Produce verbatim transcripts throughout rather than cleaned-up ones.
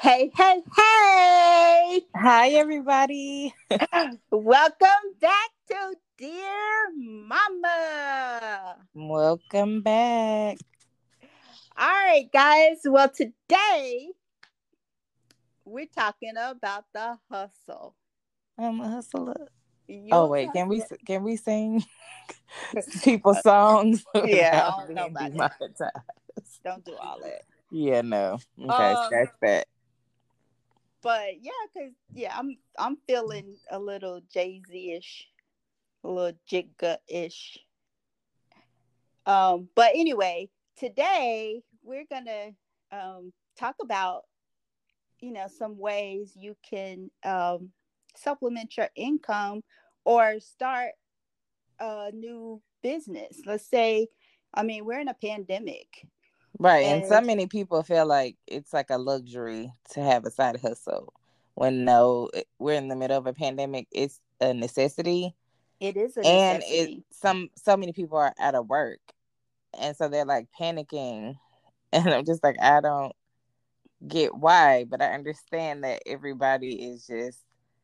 Hey, hey, hey! Hi, everybody. Welcome back to Dear Mama. Welcome back. All right, guys. Well, today we're talking about the hustle. I'm a hustler. Oh You wait, can we hustler. can we sing people's songs Yeah, I without don't know being about it. demonetized? Don't do all that. Yeah, no. Okay, Um, scratch that. but yeah, cause yeah, I'm I'm feeling a little Jay Z ish, a little Jigga ish. Um, but anyway, today we're gonna um talk about you know some ways you can um supplement your income or start a new business. Let's say, I mean, we're in a pandemic, Right, and so and many people feel like it's like a luxury to have a side hustle. When no, it- we're in the middle of a pandemic. It's a necessity, it is a and it necessity. some so many people are out of work, and so they're like panicking, and I'm just like, I don't get why, but I understand that everybody is just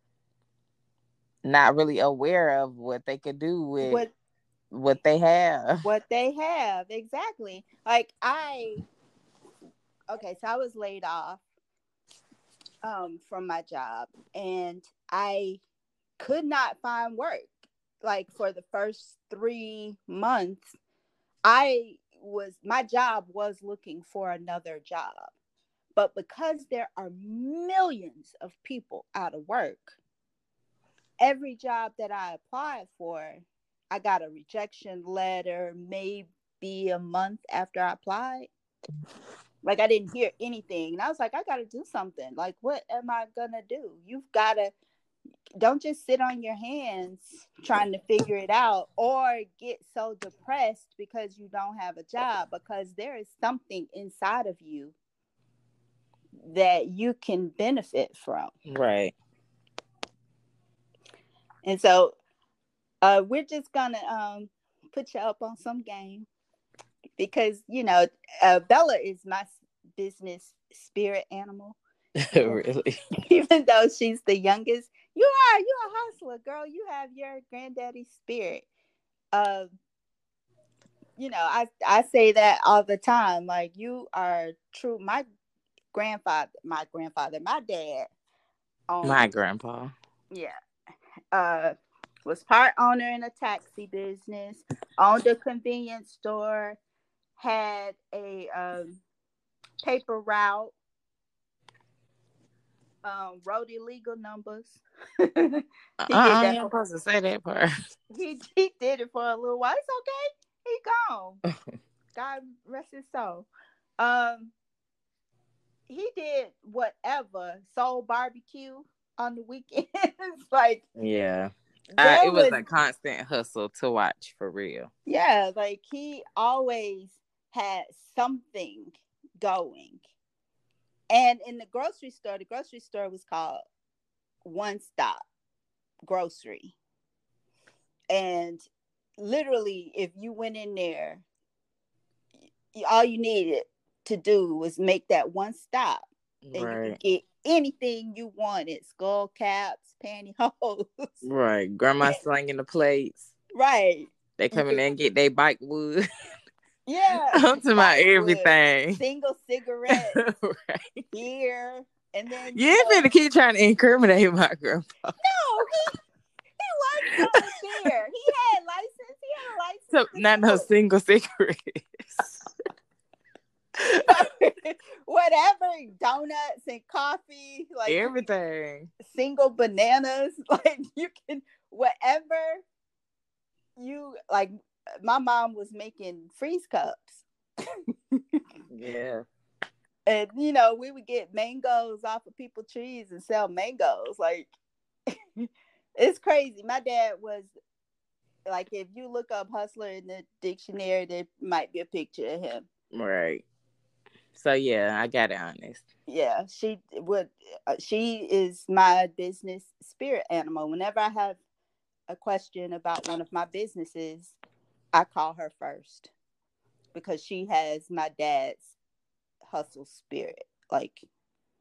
not really aware of what they could do with What what they have. what they have exactly. Like I, okay, so I was laid off um from my job, and I could not find work. Like for the first three months, I was my job was looking for another job. But because there are millions of people out of work, every job that I applied for, I got a rejection letter maybe a month after I applied. Like I didn't hear anything. And I was like, I gotta do something. Like, what am I gonna do? You've gotta don't just sit on your hands trying to figure it out or get so depressed because you don't have a job, because there is something inside of you that you can benefit from. Right. And so uh, we're just gonna um, put you up on some game because you know uh, Bella is my business spirit animal. Even, Really. even though she's the youngest, you are you a hustler, girl. You have your granddaddy's spirit. Uh, you know, I I say that all the time. Like you are true. My grandfather, my grandfather, my dad My owned. grandpa. Yeah. Uh, was part owner in a taxi business, owned a convenience store, had a um, paper route, um, wrote illegal numbers. Uh He did uh that you're for supposed to say that part. he he did it for a little while. It's okay. He gone. God rest his soul. Um, he did whatever. Sold barbecue on the weekends. Like Yeah. Uh, there it was was a constant hustle to watch for real. yeah, like he always had something going. And in the grocery store, the grocery store was called One Stop Grocery. And literally, if you went in there, all you needed to do was make that one stop and you could Right. get anything you wanted: skull caps, pantyhose. Right. Grandma slinging the plates. Right. They You come in could, there and get their bike wood. yeah, I'm talking about bite wood, everything. single cigarette, Right. beer. And then, You you ain't know, finna keep trying to incriminate my grandpa. no, he he was selling beer. He had license. He had a So, not no license single cigarettes. to sell whatever, donuts and coffee. Like you can Everything. single bananas. Like you can whatever you like. My mom was making freeze cups, Yeah. and you know we would get mangoes off of people's trees and sell mangoes. Like it's crazy. My dad was like, if you look up hustler in the dictionary, there might be a picture of him. Right. So yeah, I got it honest. Yeah, she would. Uh, she is my business spirit animal. Whenever I have a question about one of my businesses, I call her first because she has my dad's hustle spirit. Like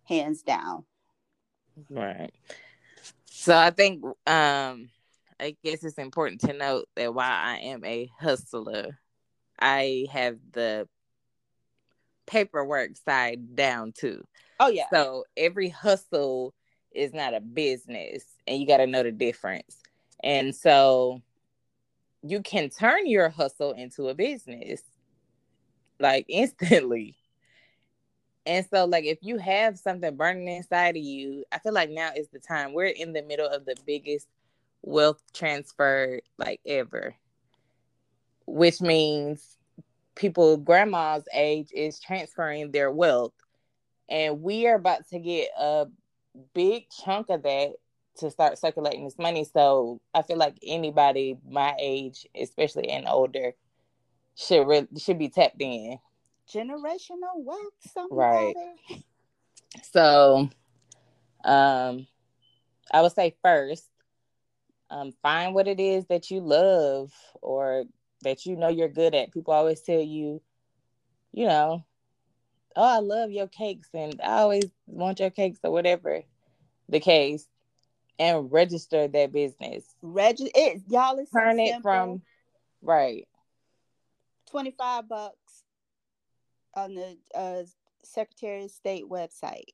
hands down. Right. So I think um I guess it's important to note that while I am a hustler, I have the paperwork side down too. Oh yeah. So every hustle is not a business, and you got to know the difference. And so you can turn your hustle into a business like instantly. And so, like, if you have something burning inside of you, I feel like now is the time. We're in the middle of the biggest wealth transfer, like, ever, which means people, grandma's age, is transferring their wealth. And we are about to get a big chunk of that to start circulating this money. So I feel like anybody my age, especially and older, should re- should be tapped in. Generational wealth, somebody. Right. So, um, I would say first, um, find what it is that you love or that you know you're good at. People always tell you, you know, oh, I love your cakes and I always want your cakes or whatever the case, and register that business. Reg- it, y'all, it's Turn so it simple. from, right. twenty-five bucks on the uh, Secretary of State website.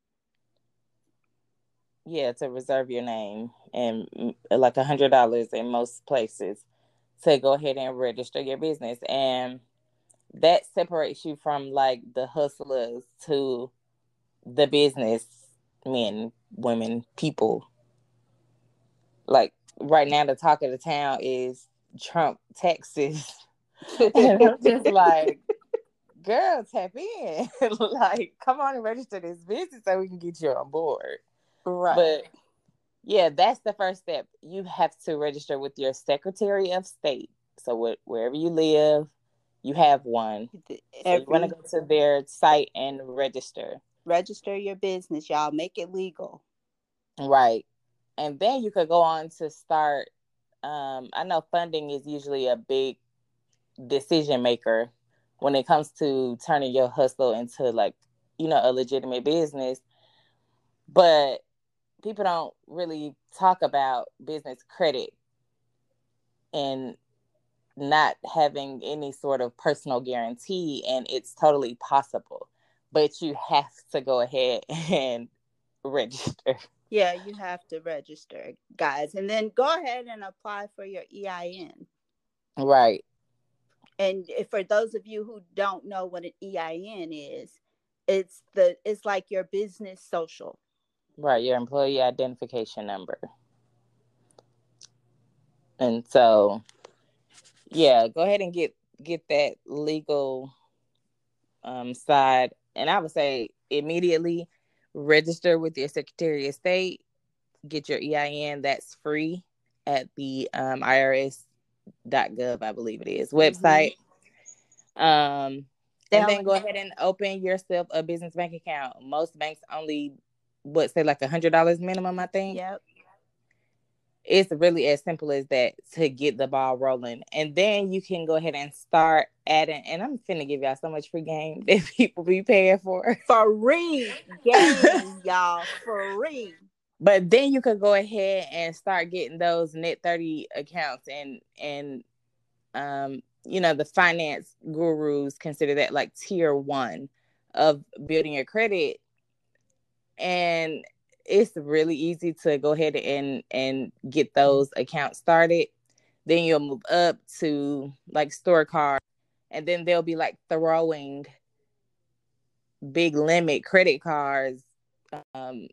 Yeah, to reserve your name, and like a hundred dollars in most places to go ahead and register your business. And that separates you from like the hustlers to the business men, women, people. Like right now, the talk of the town is Trump taxes. And I'm just like, girl, tap in. Like, come on and register this business so we can get you on board. Right. But yeah, that's the first step. You have to register with your Secretary of State. So wh- wherever you live, you have one. Every, so you want to go to their site and register. Register your business, y'all. Make it legal. Right. And then you could go on to start. Um, I know funding is usually a big decision maker when it comes to turning your hustle into like, you know, a legitimate business. But people don't really talk about business credit and not having any sort of personal guarantee, and it's totally possible, but you have to go ahead and register. Yeah, you have to register, guys, and then go ahead and apply for your E I N. Right. And for those of you who don't know what an E I N is, it's the it's like your business social. Right, your employee identification number. And so, yeah, go ahead and get get that legal um, side. And I would say immediately register with your Secretary of State. Get your E I N. That's free at the um, I R S dot gov, I believe it is, website. Mm-hmm. Um, and then go ahead and open yourself a business bank account. Most banks only, what, say like a hundred dollars minimum, I think. Yep. It's really as simple as that to get the ball rolling. And then you can go ahead and start adding, and I'm finna give y'all so much free game that people be paying for. Free game, y'all. Free. But then you could go ahead and start getting those net thirty accounts, and and um you know, the finance gurus consider that like tier one of building your credit. And it's really easy to go ahead and and get those accounts started. Then you'll move up to like store cards, and then they'll be like throwing big limit credit cards, um,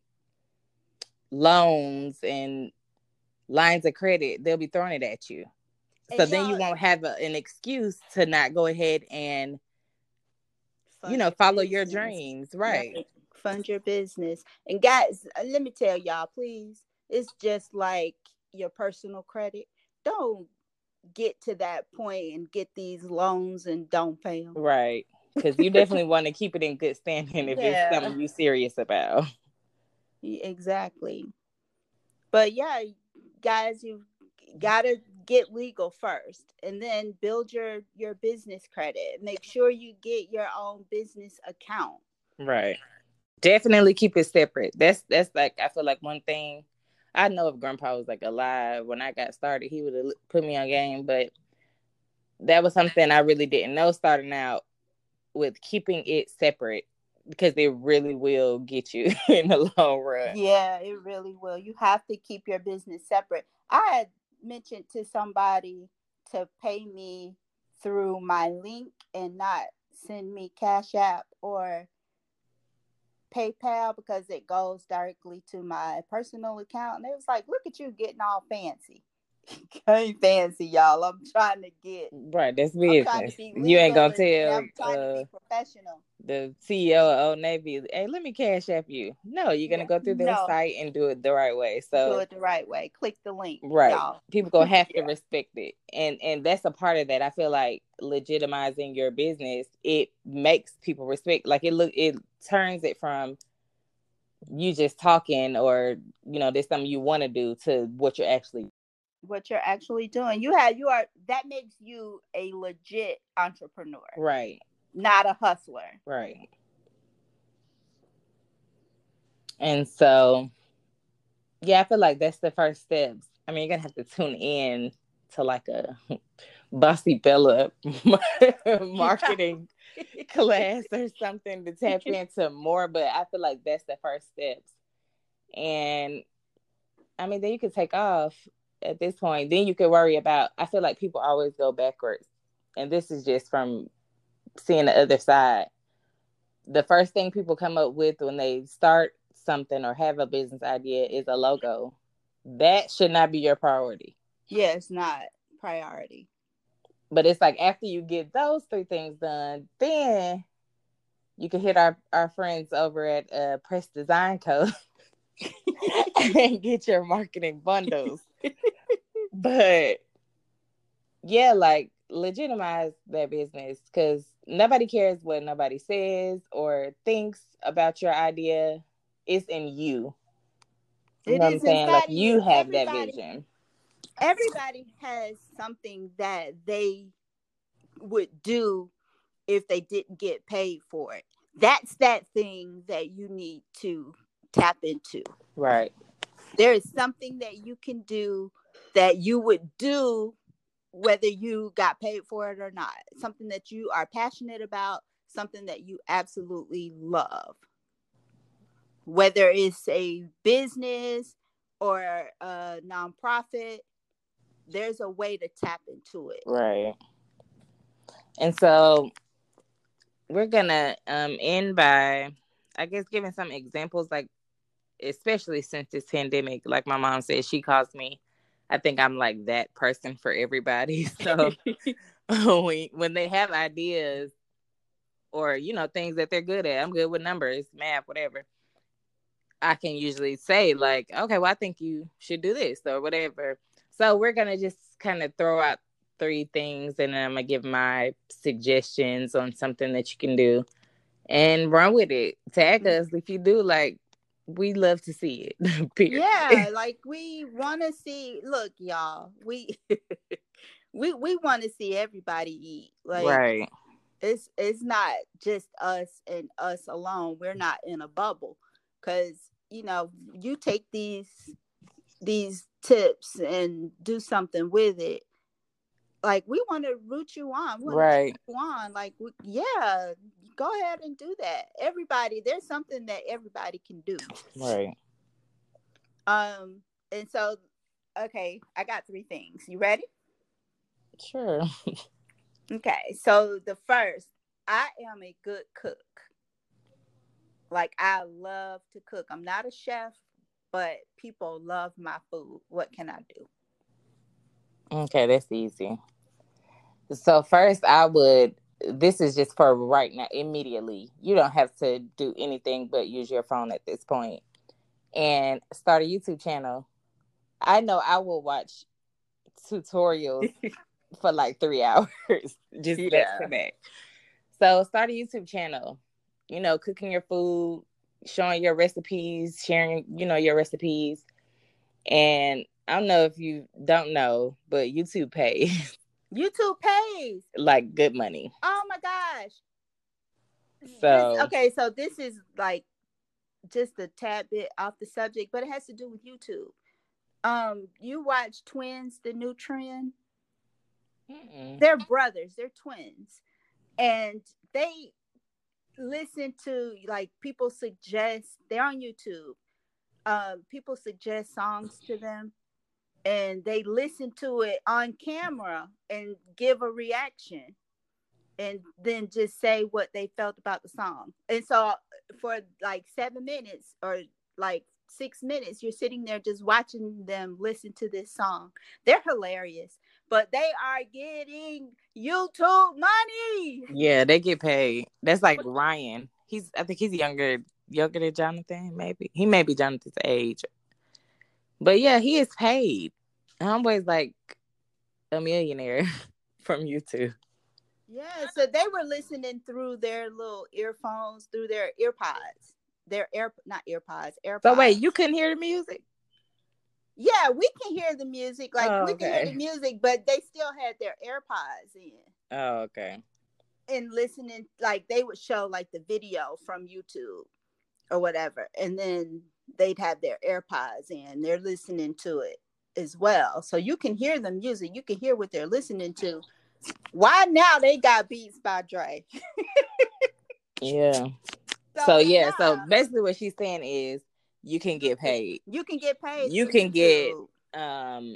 loans, and lines of credit. They'll be throwing it at you. So and then you won't have a, an excuse to not go ahead and, you know, follow business. Your dreams. Right. right. Fund your business. And guys, let me tell y'all, please, it's just like your personal credit. Don't get to that point and get these loans and don't pay them. Right. Because you definitely want to keep it in good standing if yeah. it's something you're serious about. Exactly. But yeah, guys, you gotta get legal first and then build your your business credit. Make sure you get your own business account. Right. Definitely keep it separate. That's that's like, I feel like one thing. I know if Grandpa was like alive when I got started, he would have put me on game. But that was something I really didn't know starting out, with keeping it separate, because it really will get you in the long run. Yeah, it really will. You have to keep your business separate. I had mentioned to somebody to pay me through my link and not send me Cash App or PayPal, because it goes directly to my personal account. And it was like, look at you getting all fancy. I ain't fancy, y'all. I'm trying to get, Right, that's I'm trying to business. be You ain't legal, gonna and, and tell I'm trying to uh be professional. the C E O of Old Navy, hey, let me Cash App you. No, you're gonna Yeah, go through their no, site and do it the right way. do So it the right way. Click the link, right, y'all. people gonna have to Yeah. respect it, and and that's a part of that. I feel like legitimizing your business, it makes people respect. Like, it look, it turns it from you just talking, or you know, there's something you want to do, to what you're actually. What you're actually doing. You have, you are, that makes you a legit entrepreneur, Right, not a hustler. right. And so, yeah, I feel like that's the first steps. I mean, you're gonna have to tune in to like a Bossy Bella marketing class or something to tap into more, but I feel like that's the first steps. And I mean, then you could take off at this point. Then you could worry about, I feel like people always go backwards. And this is just from seeing the other side. The first thing people come up with when they start something or have a business idea is a logo. That should not be your priority. Yeah, it's not priority. But it's like, after you get those three things done, then you can hit our, our friends over at uh, Press Design Co. and get your marketing bundles. But yeah, like, legitimize that business, because nobody cares what nobody says or thinks about your idea. It's in you. You It know what I'm is saying? Like, inside of you you. have that Everybody, vision. everybody has something that they would do if they didn't get paid for it. That's that thing that you need to tap into. Right. There is something that you can do that you would do whether you got paid for it or not. Something that you are passionate about, something that you absolutely love. Whether it's a business or a nonprofit, there's a way to tap into it. Right. And so we're gonna um end by, I guess, giving some examples, like, especially since this pandemic, like my mom said, she calls me, I think I'm like that person for everybody. So when, when they have ideas, or, you know, things that they're good at, I'm good with numbers, math, whatever, I can usually say, like, okay, well, I think you should do this or whatever. So we're going to just kind of throw out three things, and then I'm going to give my suggestions on something that you can do and run with it. Tag us if you do. Like, we love to see it. Period. Yeah, like, we want to see, look, y'all, we we we want to see everybody eat. Like, Right. it's it's not just us and us alone. We're not in a bubble, because, you know, you take these these tips and do something with it. Like, we want to root you on. We want Right. to cheer you on. Like, we, yeah, go ahead and do that. Everybody, there's something that everybody can do. Right. Um, and so, okay, I got three things. You ready? Sure. Okay, so the first, I am a good cook. Like, I love to cook. I'm not a chef, but people love my food. What can I do? Okay, that's easy. So first, I would, this is just for right now, immediately. You don't have to do anything but use your phone at this point. And start a YouTube channel. I know I will watch tutorials for like three hours just back Yeah. to back. So start a YouTube channel. You know, cooking your food, showing your recipes, sharing, you know, your recipes. And I don't know if you don't know, but YouTube pays. YouTube pays. Like, good money. Oh my gosh. So This, okay, so this is like just a tad bit off the subject, but it has to do with YouTube. Um, you watch Twins, the new trend? Mm-mm. They're brothers, they're twins. And they listen to, like, people suggest, they're on YouTube. Um, people suggest songs to them and they listen to it on camera and give a reaction and then just say what they felt about the song. And so for like seven minutes or like six minutes, you're sitting there just watching them listen to this song. They're hilarious, but they are getting YouTube money. Yeah, they get paid. That's like Ryan. He's, I think he's younger, younger than Jonathan, maybe. He may be Jonathan's age. But yeah, he is paid. Homeboy's like a millionaire from YouTube. Yeah, so they were listening through their little earphones, through their earpods, their air, not earpods, AirPods. So wait, you couldn't hear the music? Yeah, we can hear the music. Like, oh, we okay. can hear the music, but they still had their AirPods in. Oh, okay. And listening, like, they would show, like, the video from YouTube or whatever. And then they'd have their AirPods in. They're listening to it as well. So you can hear the music. You can hear what they're listening to. Why now they got Beats by Dre? Yeah. So, so yeah, now, so basically what she's saying is you can get paid. You can get paid. You can get um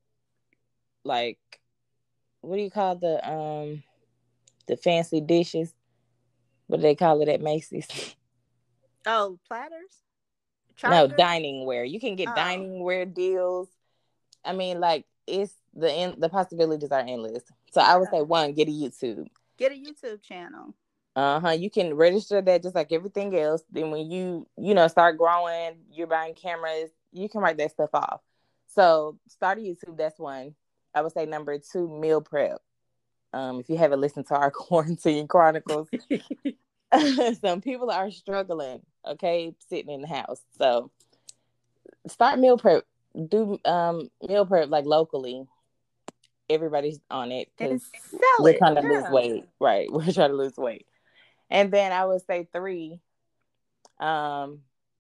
like, what do you call the um the fancy dishes? What do they call it at Macy's? Oh, platters? Chargers? No, dining ware. You can get oh. dining ware deals. I mean, like, it's the in, the possibilities are endless. So I would say, one, get a YouTube. Get a YouTube channel. Uh-huh. You can register that just like everything else. Then when you, you know, start growing, you're buying cameras, you can write that stuff off. So start a YouTube, that's one. I would say number two, meal prep. Um, if you haven't listened to our Quarantine Chronicles, some people are struggling, okay, sitting in the house. So start meal prep. Do um meal prep like locally. Everybody's on it because we're trying to yeah. lose weight, right? We're trying to lose weight. And then I would say three, um,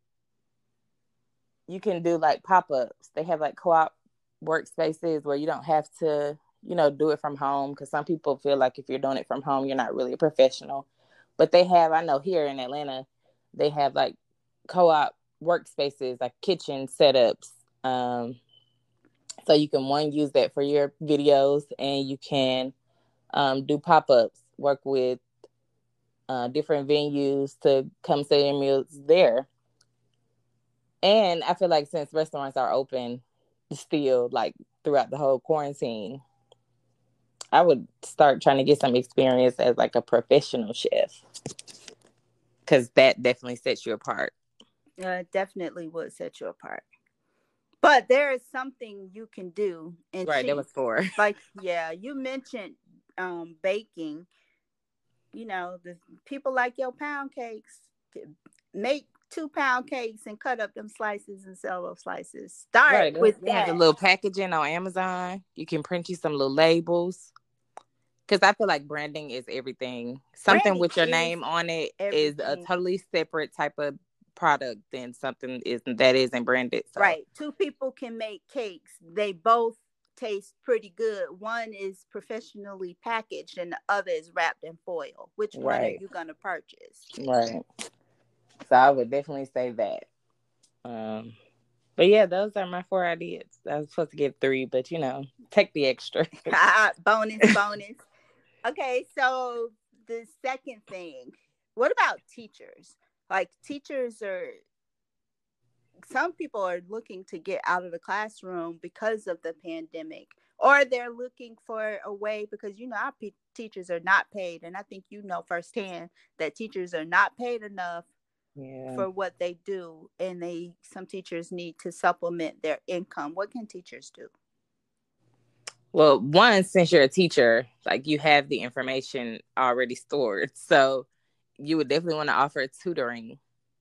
you can do like pop-ups. They have like co-op workspaces where you don't have to, you know, do it from home, because some people feel like if you're doing it from home, you're not really a professional. But they have, I know here in Atlanta, they have like co-op workspaces, like kitchen setups. Um, so you can, one, use that for your videos, and you can um, do pop-ups, work with uh, different venues to come sell your meals there. And I feel like since restaurants are open still, like throughout the whole quarantine, I would start trying to get some experience as like a professional chef, because that definitely sets you apart. Uh, definitely would set you apart. But there is something you can do. And right, she, that was four. Like, yeah, you mentioned um, baking. You know, the people like your pound cakes. Make two pound cakes and cut up them slices and sell those slices. Start right, with that. Have the little packaging on Amazon. You can print you some little labels. Because I feel like branding is everything. Something branding with your name on it everything. Is a totally separate type of product than something is that isn't branded. So. Right. Two people can make cakes. They both taste pretty good. One is professionally packaged and the other is wrapped in foil. Which one right. are you going to purchase? Right. So I would definitely say that. Um, but yeah, those are my four ideas. I was supposed to get three, but you know, take the extra. bonus, bonus. Okay, so the second thing, what about teachers? Like, teachers are, some people are looking to get out of the classroom because of the pandemic, or they're looking for a way, because, you know, our p- teachers are not paid. And I think, you know, firsthand that teachers are not paid enough yeah. for what they do. And they, some teachers need to supplement their income. What can teachers do? Well, one, since you're a teacher, like, you have the information already stored. So you would definitely want to offer tutoring.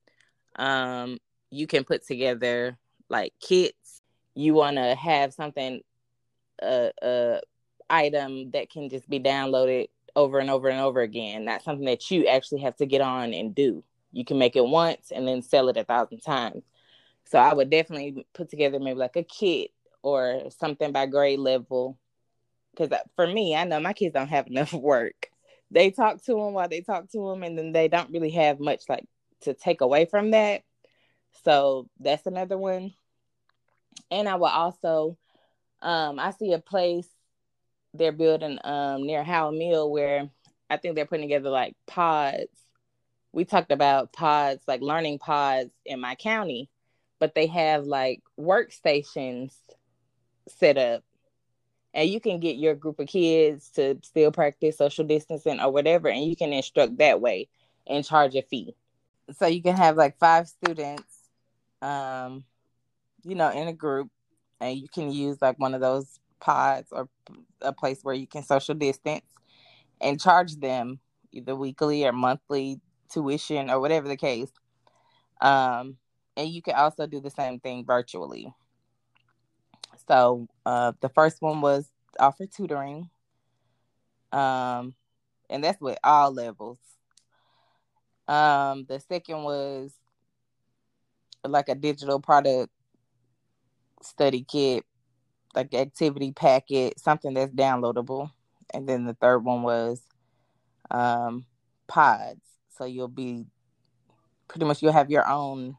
Um, you can put together like kits. You want to have something, a uh, uh, item that can just be downloaded over and over and over again. Not something that you actually have to get on and do. You can make it once and then sell it a thousand times. So I would definitely put together maybe like a kit or something by grade level. Because for me, I know my kids don't have enough work. They talk to them while they talk to them, and then they don't really have much like to take away from that. So that's another one. And I will also, um, I see a place they're building um, near Howell Mill where I think they're putting together like pods. We talked about pods, like learning pods in my county, but they have like workstations set up, and you can get your group of kids to still practice social distancing or whatever, and you can instruct that way and charge a fee. So you can have like five students, um, you know, in a group, and you can use like one of those pods or a place where you can social distance and charge them either weekly or monthly tuition or whatever the case. Um, and you can also do the same thing virtually. So uh, the first one was offer tutoring, um, and that's with all levels. Um, the second was like a digital product study kit, like activity packet, something that's downloadable. And then the third one was um, pods. So you'll be pretty much, you'll have your own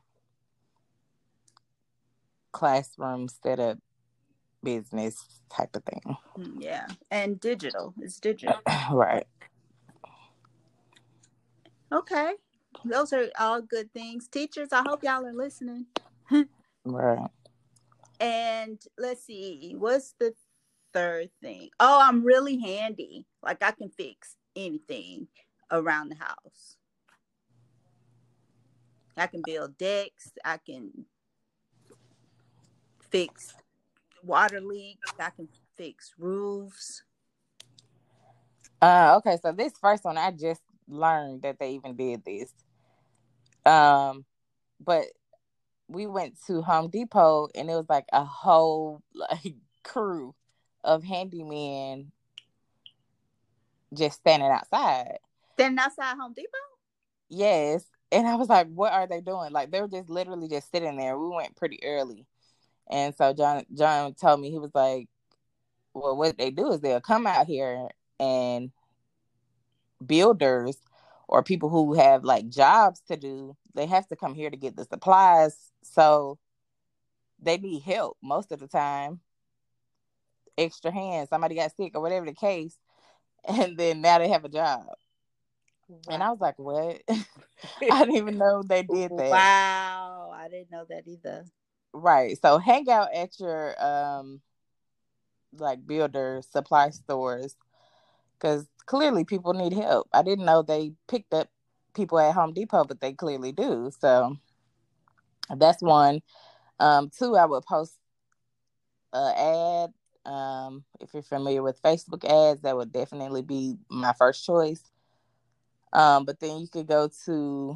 classroom set up business type of thing. Yeah. And digital. It's digital. Right. Okay. Those are all good things. Teachers, I hope y'all are listening. Right. And let's see, what's the third thing? Oh, I'm really handy. Like I can fix anything around the house. I can build decks. I can fix water leaks. I can fix roofs. Uh, okay, so this first one, I just learned that they even did this. Um, but we went to Home Depot, and it was like a whole like crew of handymen just standing outside. Standing outside Home Depot? Yes. And I was like, what are they doing? Like, they were just literally just sitting there. We went pretty early. And so John John told me, he was like, well, what they do is they'll come out here, and builders or people who have like jobs to do, they have to come here to get the supplies. So they need help most of the time. Extra hands, somebody got sick or whatever the case. And then now they have a job. Wow. And I was like, what? I didn't even know they did that. Wow. I didn't know that either. Right. So hang out at your um like builder supply stores, because clearly people need help. I didn't know they picked up people at Home Depot, but they clearly do. So that's one. Um, two, I would post an ad. Um, if you're familiar with Facebook ads, that would definitely be my first choice. Um, but then you could go to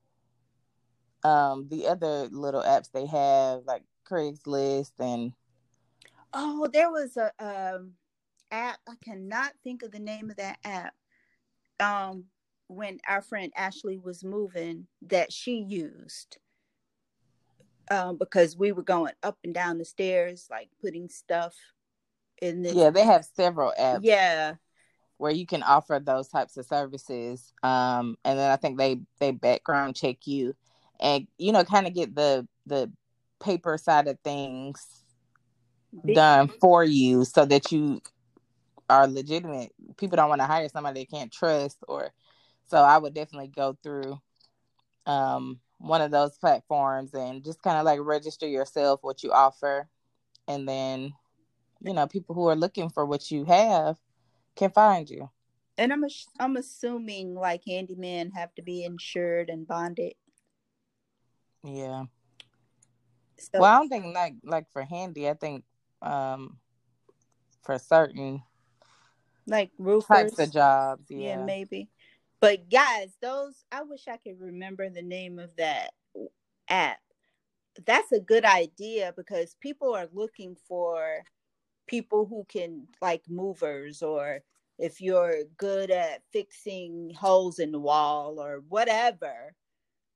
um, the other little apps they have, like Craigslist and. Oh, there was a um, app. I cannot think of the name of that app. Um, when our friend Ashley was moving, that she used. Um, because we were going up and down the stairs, like putting stuff in this. Yeah, they have several apps. Yeah. Where you can offer those types of services. Um, and then I think they, they background check you and, you know, kind of get the, the paper side of things Big. done for you so that you are legitimate. People don't want to hire somebody they can't trust, or, so I would definitely go through um, one of those platforms and just kind of like register yourself, what you offer. And then, you know, people who are looking for what you have can find you. And I'm I'm assuming like handymen have to be insured and bonded. Yeah. So, well, I don't think like like for handy. I think um, for certain like roofers types of jobs. Yeah. yeah, maybe. But guys, those I wish I could remember the name of that app. That's a good idea because people are looking for people who can like movers, or if you're good at fixing holes in the wall or whatever,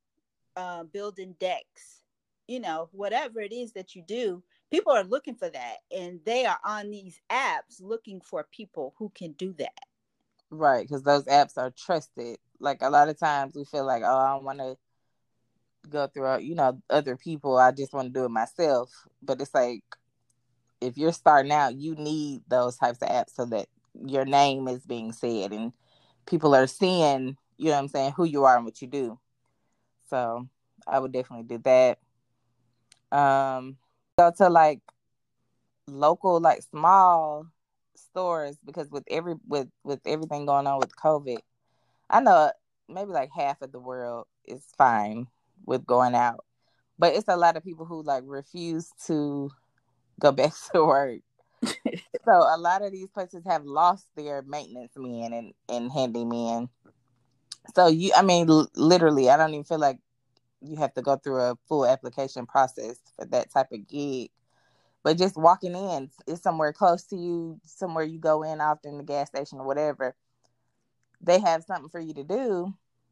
uh, building decks, you know, whatever it is that you do, people are looking for that. And they are on these apps looking for people who can do that. Right, because those apps are trusted. Like a lot of times we feel like, oh, I don't want to go through, you know, other people. I just want to do it myself. But it's like, if you're starting out, you need those types of apps so that your name is being said and people are seeing, you know what I'm saying, who you are and what you do. So I would definitely do that. Um, go to like local, like small stores, because with every with with everything going on with COVID, I know maybe like half of the world is fine with going out, but it's a lot of people who like refuse to go back to work. So a lot of these places have lost their maintenance men and and handymen. So you, I mean, l- literally, I don't even feel like you have to go through a full application process for that type of gig. But just walking in, it's somewhere close to you, somewhere you go in often, the gas station or whatever. They have something for you to do.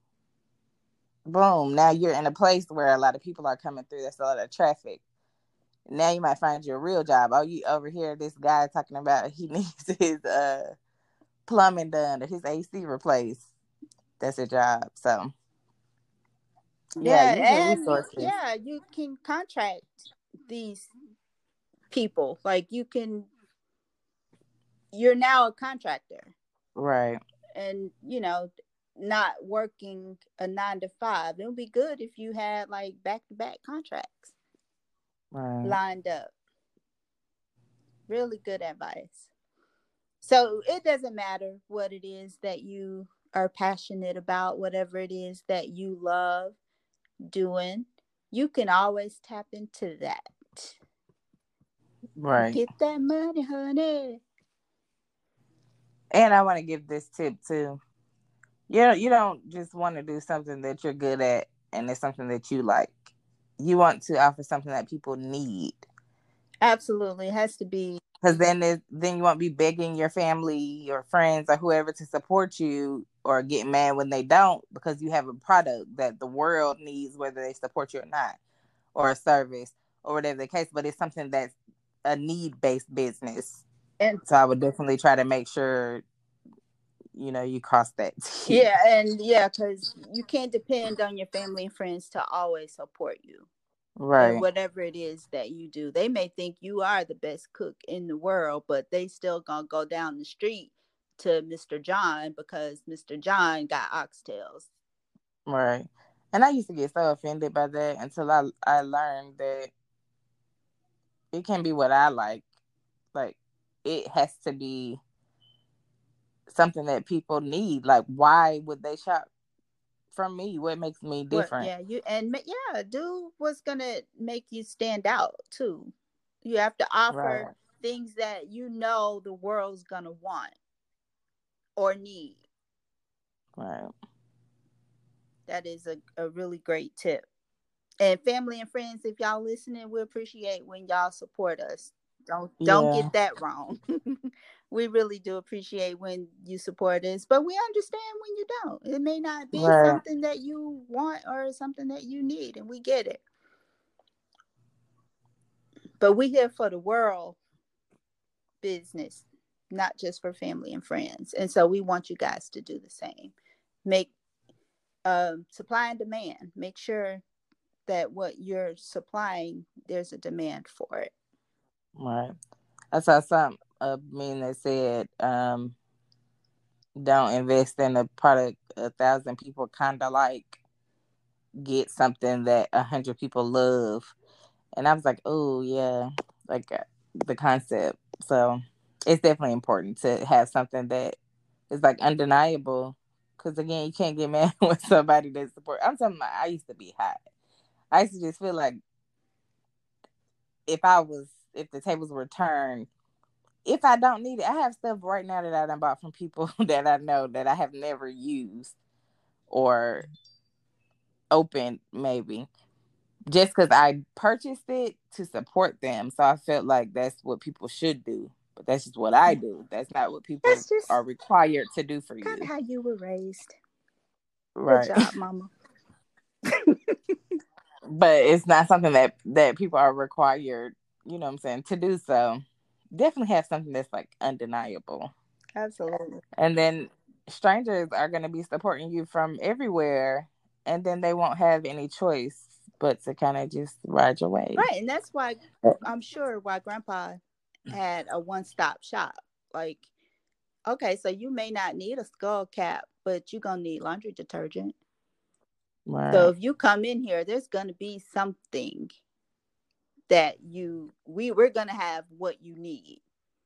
Boom! Now you're in a place where a lot of people are coming through. That's a lot of traffic. Now you might find you a real job. Oh, you over here, this guy talking about he needs his uh, plumbing done or his A C replaced. That's a job. So yeah, Yeah, use your and resources. yeah, you can contract these people. Like you can, you're now a contractor, Right. and you know, not working a nine to five. It would be good if you had like back to back contracts Right. lined up. Really good advice. So it doesn't matter what it is that you are passionate about, whatever it is that you love doing, you can always tap into that. Right. Get that money, honey. And I want to give this tip too. You know, you don't just want to do something that you're good at and it's something that you like. You want to offer something that people need. Absolutely. It has to be. Because then, it, then you won't be begging your family, your friends, or whoever to support you, or get mad when they don't, because you have a product that the world needs, whether they support you or not, or a service, or whatever the case. But it's something that's a need-based business. And so I would definitely try to make sure, you know, you cross that T. yeah, and yeah, because you can't depend on your family and friends to always support you. Right. And whatever it is that you do, they may think you are the best cook in the world, but they still gonna go down the street to Mister John because Mister John got oxtails. Right. And I used to get so offended by that until I I learned that it can be what I like. Like, it has to be something that people need. Like, why would they shop from me? What makes me What? different? Yeah, you and yeah, do what's gonna make you stand out too. You have to offer Right. things that you know the world's gonna want or need. Right. That is a, a really great tip. And family and friends, if y'all listening, we appreciate when y'all support us. Don't don't Yeah. get that wrong. We really do appreciate when you support us, but we understand when you don't. It may not be Right. something that you want or something that you need, and we get it. But we here for the world business, not just for family and friends. And so we want you guys to do the same. Make um, supply and demand. Make sure that what you're supplying, there's a demand for it. Right. I saw something of me that said, um, don't invest in a product a thousand people kind of like. Get something that a hundred people love. And I was like, oh yeah, like uh, the concept. So it's definitely important to have something that is like undeniable. Because again, you can't get mad with somebody that support. I'm talking about, I used to be hot. I used to just feel like if I was, if the tables were turned, if I don't need it, I have stuff right now that I done bought from people that I know that I have never used or opened, maybe. Just because I purchased it to support them. So I felt like that's what people should do. But that's just what I do. That's not what people That's just are required to do for kind you. of how you were raised. Good Right. job, mama. but it's not something that that people are required, you know what I'm saying, to do. So definitely have something that's like undeniable. Absolutely. And then strangers are going to be supporting you from everywhere, and then they won't have any choice but to kind of just ride your wave. Right. And that's why I'm sure why grandpa had a one stop shop. Like, okay, so you may not need a skull cap, but you're going to need laundry detergent. Right. So if you come in here, there's going to be something that you, we, we're going to have what you need.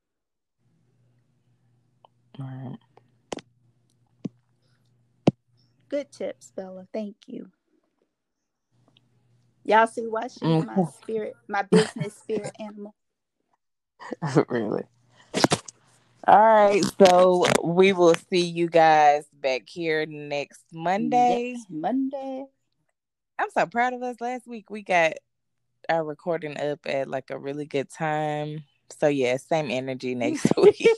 Right. Good tips, Bella. Thank you. Y'all see why she's my Okay. spirit, my business spirit animal. Really. All right. So we will see you guys back here next Monday. Next Monday. I'm so proud of us. Last week we got our recording up at like a really good time. So yeah, same energy next week.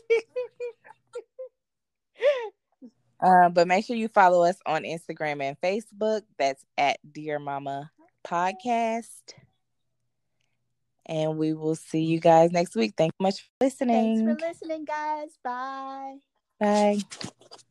Um, but make sure you follow us on Instagram and Facebook. That's at Dear Mama Podcast. And we will see you guys next week. Thank you much for listening. Thanks for listening, guys. Bye. Bye.